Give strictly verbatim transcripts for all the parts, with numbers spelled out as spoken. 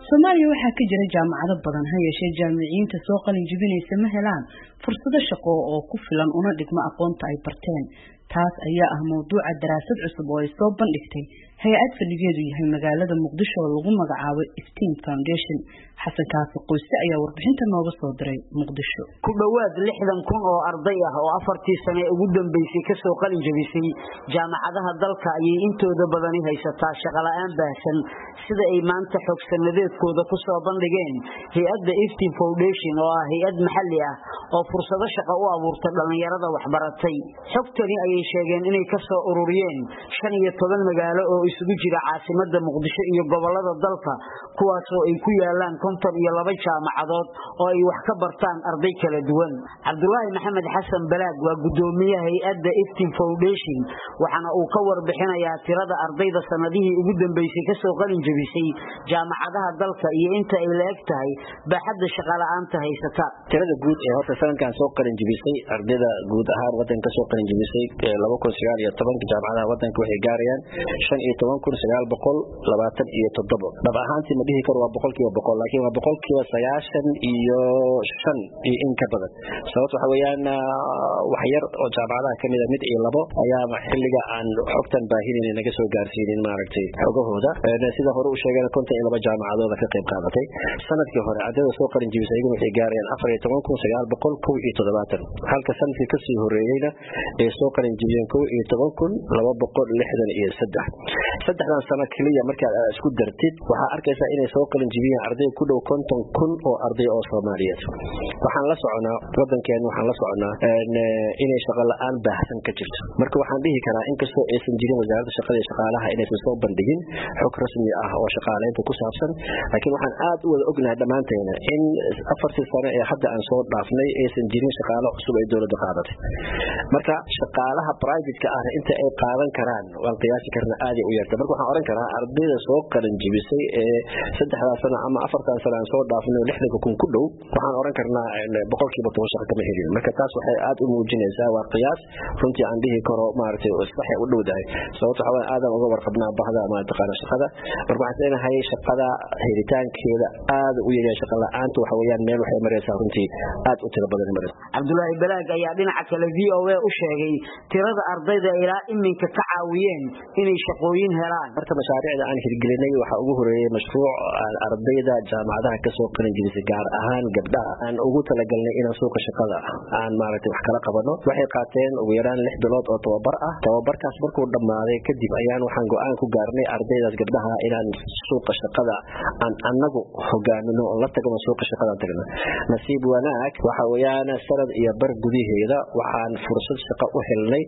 Soomaaliya waxaa ka jira jaamacado badan ha yeeshee jaamiciyiinta soo qalin jebinaysa ma helaan fursado shaqo oo ku filan una dhigma aqoonta ay barteen. Taas ayaa ah mowduuca daraasad cusub oo ay soo bandhigtay hay'ad fadhigeedu yahay magaalada Muqdisho oo lagu magacaabo Iftiin Foundation. Xasan Kaafi Qoyse ayaa warbixinta nooga soo diray Muqdisho. Ku dhawaad lixdan kun oo arday ah oo afartii sano ugu dambeysay ka soo qalin jebisay jaamacadaha dalka ayay intooda badani haysataa shaqo la'aan baahsan sida ay maanta xog sanadeedkooda ku soo bandhigeen hay'adda Iftiin Foundation oo ah hay'ad maxalli ah oo fursado shaqo u abuurta dhalinyarada waxbaratay. Xogtani ayay sheegeen inay ka soo ururiyeen shan iyo toban magaalo oo isugu jira caasimadda Muqdisho iyo gobolada dalka kuwaas oo ay ku yaalaan konton iyo laba jaamacadood oo ay wax ka bartaan arday kala duwan. Cabdullaahi Maxamed Xasan Balaag waa gudoomiyaha hay'adda Iftiin Foundation waxaana uu ka warbixinayaa tirada ardayda sanadihii ugu dambeysay ka soo qalin jebisay jaamacadaha dalka iyo inta ay leeg tahay baaxadda shaqo la'aanta haysata. Tirada guud ee horta sanadkan soo qalin jebisay ardayda guud ahaan wadanka soo qalin jebisay laba kun sagaal iyo toban jaamacadaha wadanka waxay gaarayaan shan iyo toban kun sagaal boqol labaatan iyo toddoba. Dhab ahaantii ma dhihi karo waa boqolkiiba boqol laakiin waa boqolkiiba sagaashan iyo shan iyo in ka badan. Sababta waxa weeyaan wax yar oo jaamacadaha kamid ah mid iyo labo ayaa xilliga aan xogtan baahinayna naga soo gaarsiinin maaragtay xogahooda sida hore u sheegay konton iyo laba jaamacadood ka qayb qaadatay. Sanadkii hore ardayda soo qalin jebisay waxay gaarayaan afar iyo toban kun sagaal boqol kow iyo toddobaatan halka sanadkii ka sii horeeyayna ee soo qalin jebiyeen kow iyo toban kun laba boqol lixdan iyo saddex. saddexdan sano kaliya marka isku dartid waxa arkaysaa inay soo qalin jebiyeen arday ku dhow konton kun oo arday oo Soomaaliyeed. Waxaan la soconaa wadankeena waxaan la soconaa inay shaqo la'aan baahsan ka jirto. Marka waxaan dhihi karaa inkastoo aysan jirin wasaaradda shaqada iyo shaqaalaha inay soo bandhigin xog rasmi ah oo shaqaaleynta ku saabsan laakiin waxaan aad u wada ognahay dhamaanteena in afartii sano ee hadda aan soo dhaafnay aysan jirin shaqaale cusub ay dawladda qaadatay. Marka shaqaalaha private-ka ah inta ay qaadan karaan waan qiyaasi karnaa aad u yarta. Marka waxaan oran karaa ardayda soo qalin jebisay ee saddexda sano ama afartan sano aan soo dhaafnay lixdan kun ku dhow waxaan oran karnaa boqolkiiba toban shaqo kama helin. Marka taas waxay aad u muujinaysaa waa qiyaas runtii aan dhihi karo maaragtay sax u dhowdahay. Sababta waxa weeyaan aadan uga warqabnaa bahda ama taqaana shaqada. Marka waxaan leenahay shaqada helitaankeeda aad u yahay shaqo la'aanta waxa weeyaan meel waxay maraysaa runtii aad u tiro badan maraysa. Cabdullaahi Balaag ayaa dhinaca kale V O A u sheegay tirada ardayda ilaa iminka ka caawiyeen inay shaqooyin helaan. Marka mashaariicda aan hirgelinay waxa ugu horeeyay mashruuc ardayda jaamacadaha ka soo qalin jebisay gaar ahaan gabdhaha aan ugu talagalnay inaan suuqa shaqada aan maaragtay wax kala qabano. Waxay qaateen ugu yaraan lix bilood oo tababar ah. Tababarkaas markuu dhamaaday kadib ayaan waxaan go'aan ku gaarnay ardaydaas gabdhaha inaan suuqa shaqada aan anagu hogaamino oo la tagno suuqa shaqada tagno. Nasiib wanaag waxa weeyaan sanad iyo bar gudaheeda waxaan fursad shaqo u helnay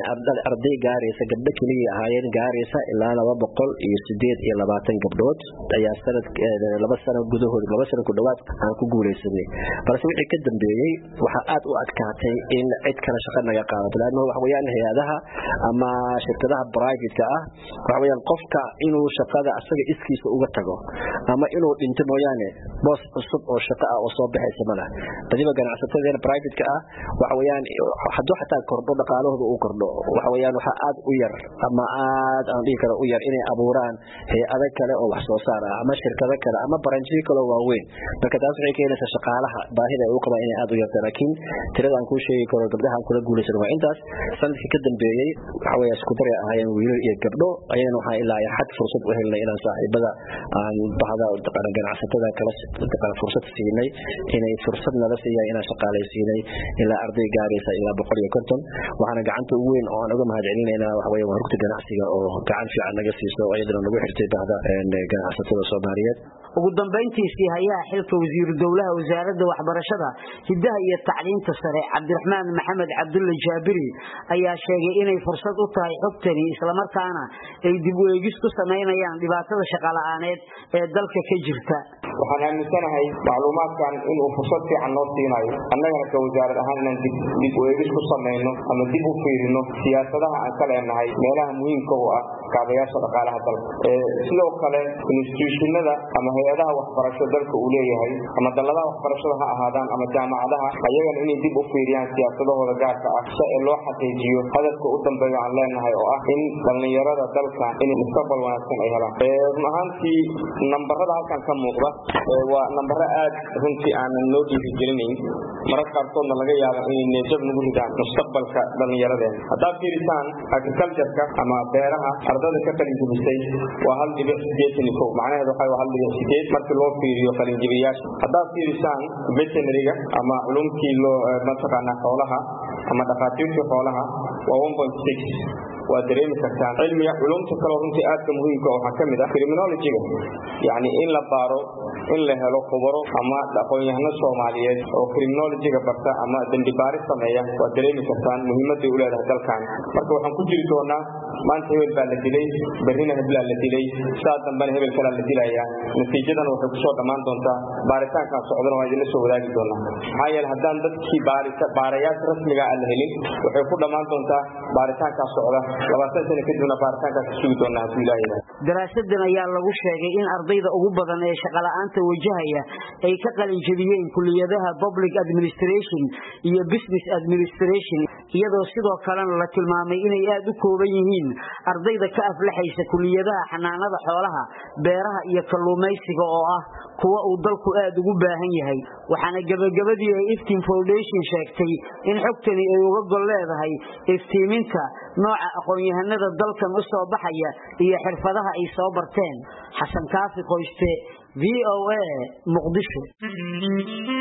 arday gaaraysa gabdho kaliya ahaayeen gaaraysa ilaa laba boqol iyo sideed iyo labaatan gabdhood ayaa sanad laba sano gudahood laba sano ku dhawaad aan ku guuleysanay. balse wixii ka dambeeyay waxa aad u adkaatay in cid kale shaqo naga qaadato laana waxa weeyaan hay'adaha ama shirkadaha private-ka ah waxa weeyaan qofka inuu shaqada asaga iskiisa uga tago ama inuu dhinto mooyaane boos cusub oo shaqo ah oo soo baxaysa mana badiba ganacsatada private-ka ah waxa weeyaan hadduu xataa kordho dhaqaalahooda uu kordho waxa weeyaan waxa aad u yar ama aad aan dhihi karo u yar inay abuuraan hay'ado kale oo wax soo saar ah ama shirkado kale ama branchiyo kale waaweyn. Marka taas waxay keenaysaa shaqaalaha baahida ay u qabaan inay aad u yarto laakiin tirada aan ku sheegi karo gabdhaha aan kula guuleysan waa intaas. Sanadkii ka dambeeyay waxa weeyaan isku dar ahaayeen wiilal iyo gabdho ayaan waxa ilaa xad fursad u helnay inaan saaxiibada aan bahda taqaan ganacsatada kala taqaan fursad siinay inay fursad nala siiyay inaan shaqaaleysiinay ilaa arday gaaraysa ilaa boqol iyo konton. waxaana gacanta ugu weyn oo aan uga mahadcelinaynaa waxa weeye waa rugta ganacsiga oo gacan fiican naga siiso ayadana nagu xirtay bahda ganacsatada Soomaaliyeed. ugu dambeyntiisii hayaa xilka wasiir dawlaha wasaaradda waxbarashada hidaha iyo tacliinta sare Cabdiraxmaan Maxamed Cabdulle Jaabiri ayaa sheegay inay fursad u tahay xogtani isla markaana ay dib u eegis ku sameynayaan dhibaatada shaqo la'aaneed ee dalka ka jirta. waxaan aaminsanahay macluumaadkan inuu fursad fiican noo siinayo annagana ka wasaarad ahaan inaan dib u eegis ku samayno ama dib u fiirino siyaasadaha aan ka leenahay meelaha muhiimka u ah kaabayaasha dhaqaalaha dalka sidoo kale institutionada ama hay'adaha waxbarasho dalka uu leeyahay ama dalladaha waxbarashada ha ahaadaan ama jaamacadaha ayagana inay dib u fiiriyaan siyaasadahooda gaarka ah si loo xaqiijiyo hadafka u dambeeya aan leenahay oo ah in dhalinyarada dalka in mustaqbal wanaagsan ay helaan run ahaantii nambarada halkan ka muuqda waa nambaro aad runtii aanan noo dhiirigelinayn mararka qaarkoodna laga yaabo inay neejab nagu ridaan mustaqbalka dhalinyaradeen haddaad fiirisaan agricultureka ama beeraha ardada ka qalinjibisay waa hal dhibic sideetan iyo kow macnaheedu waxay waa hal dhibic sideed markii loo fiiriyo qalinjibiyaasha haddaad fiirisaan veterinariga ama culumkii loo mataqaanaa xoolaha ama dhaqaatiirtii xoolaha waa one point six waa dareemi kartaan cilmiga culumta kale runtii aadka muhiimka waxaa ka mid ah criminology-ga yacni in la baaro in la helo khubaro ama aqoon-yahano Soomaaliyeed oo criminology-ga barta ama dambi baaris sameeya waa dareemi kartaan muhiimadda uu leeyahay dalkan marka waxaan ku jiri doonaa maanta hebel baa la dilay berrina hebel la dilay saa dambana hebel kale la dilaya natiijadan waxay ku soo dhamaan doontaa baaritaankan socdana waa idin soo wadaagi doonaa maxaa yeelay haddaan dadkii baarita baarayaasha rasmiga ah la helin waxay ku dhamaan doontaa baaritaankan socda labaatan sano kadibna baaritaankaas sugi doonaa haddii ilaahay daraasadan ayaa lagu sheegay in ardayda ugu badan ee shaqo la'aanta wajahaya ay ka qalin jabiyeen kulliyadaha public administration iyo business administration iyadoo sidoo kalena la tilmaamay inay aad u kooban yihiin ardayda ka aflaxaysa kulliyadaha xanaanada xoolaha beeraha iyo kalluumaysiga oo ah kuwa uu dalku aad ugu baahan yahay waxaana gabagabadii ay Iftiin Foundation sheegtay in xogtani ay uga gol leedahay iftiiminta nooca aqoon-yahanada dalkan u soo baxaya iyo xirfadaha ay soo barteen xasan kaafi qoyste V O A Muqdisho